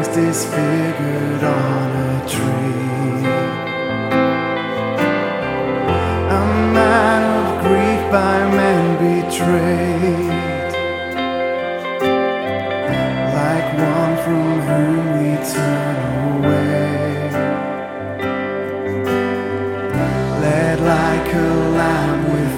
disfigured on a tree. A man of grief by men betrayed, like one from whom we turn away, led like a lamb with